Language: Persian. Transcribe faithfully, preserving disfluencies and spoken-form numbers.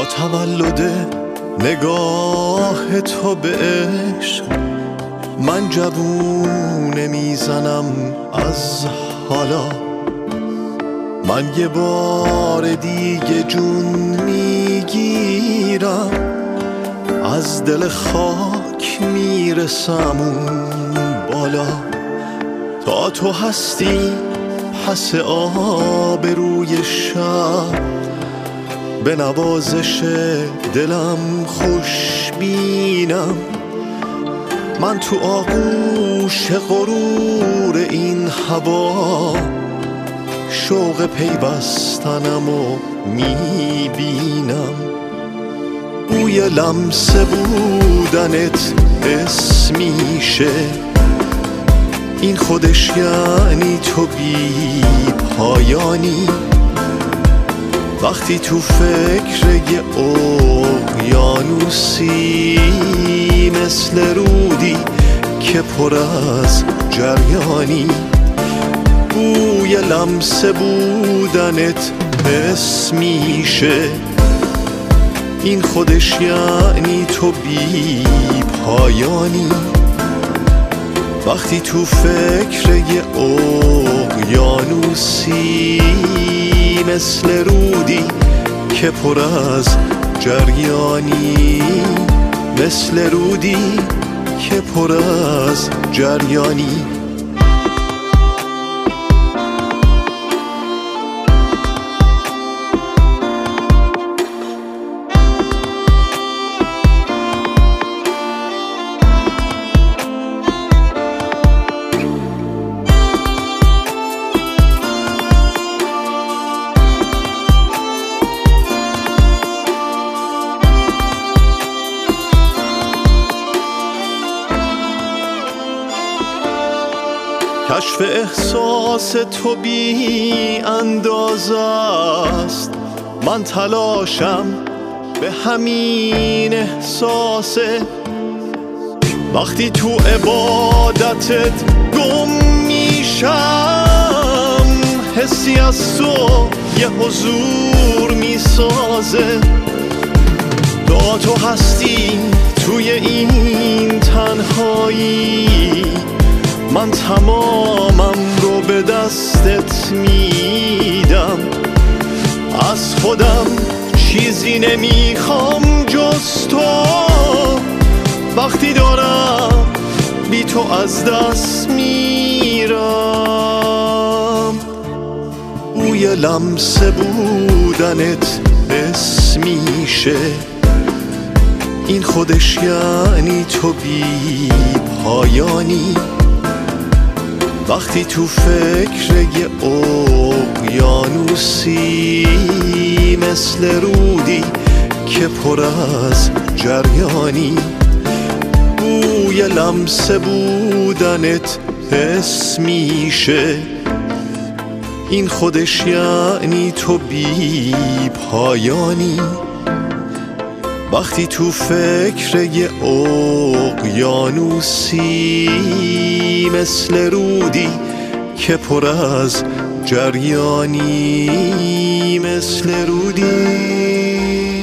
تولد نگاه تو به عشق من جوونه میزنم از حالا. من یه بار دیگه جون میگیرم، از دل خاک میرسم اون بالا. تا تو هستی پس آب روی شب، به نوازش دلم خوش بینم. من تو آغوش غرور این هوا، شوق پیوستنم و میبینم. بوی لمس بودنت اسمیشه، این خودش یعنی تو بی پایانی. وقتی تو فکر یه اقیانوسی، مثل رودی که پر از جریانی. بوی لمس بودنت حس میشه، این خودش یعنی تو بی پایانی. وقتی تو فکر یه اقیانوسی، مثل رودی که پر از جریانی. مثل رودی که پر از جریانی. کشف احساس تو بی اندازه است، من تلاشم به همین احساسه. وقتی تو عبادتت گم میشم، حسی از تو یه حضور میسازه. تا تو هستی توی این تنهایی، من تمامم رو به دستت میدم. از خودم چیزی نمیخوام جز تو، وقتی دارم بی تو از دست میرم. بوی لمس بودنت حس میشه، این خودش یعنی تو بی پایانی. وقتی تو فکر یه اقیانوسی، مثل رودی که پر از جریانی. بوی لمس بودنت حس میشه، این خودش یعنی تو بی پایانی. وقتی تو فکر یه اقیانوسی، مثل رودی که پر از جریانی. مثل رودی